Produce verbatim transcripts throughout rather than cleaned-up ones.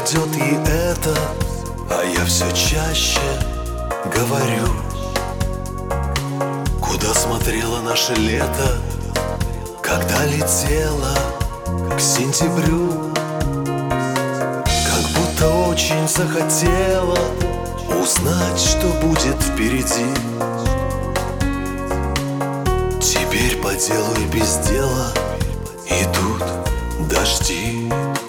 пройдет и это, а я все чаще говорю: куда смотрело наше лето, когда летело к сентябрю? Как будто очень захотела узнать, что будет впереди. Теперь по делу и без дела идут дожди.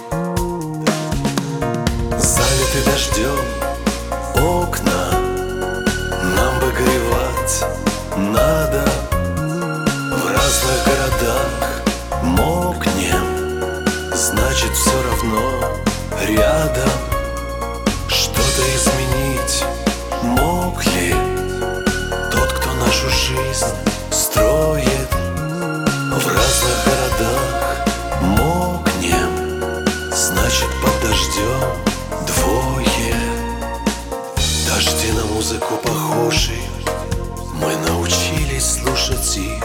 Залиты дождем окна, нам бы горевать надо. В разных городах мокнем, значит все равно рядом. Что-то изменить мог ли тот, кто нашу жизнь строит? В разных городах мокнем, значит под дождем двое. Дожди на музыку похожи, мы научились слушать их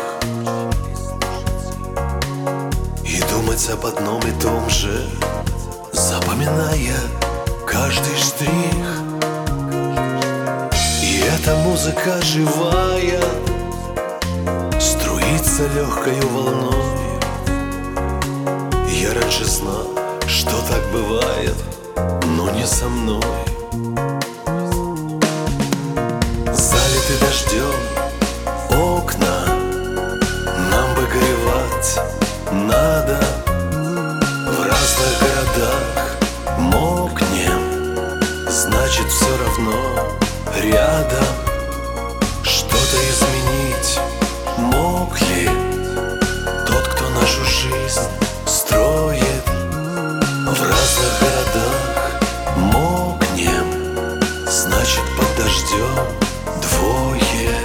и думать об одном и том же, запоминая каждый штрих. И эта музыка живая струится легкою волной. Я раньше знал, что так бывает, но не со мной. Залиты дождем окна, нам бы горевать надо. В разных городах мокнем, значит все равно рядом. Что-то изменить мог ли тот, кто нашу жизнь строит? В разных городах мокнем, значит под дождем двое.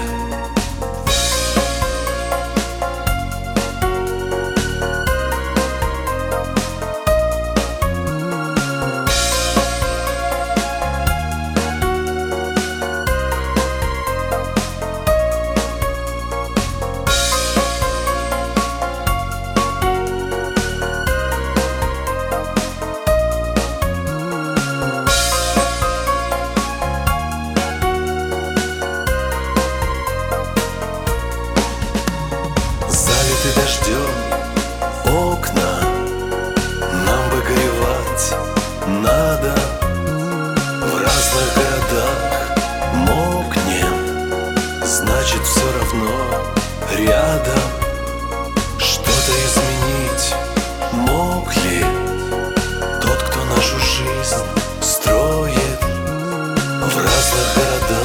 Залиты дождем окна, нам бы горевать надо. В разных городах мокнем, значит все равно рядом. Что-то изменить мог ли тот, кто нашу жизнь строит? В разных городах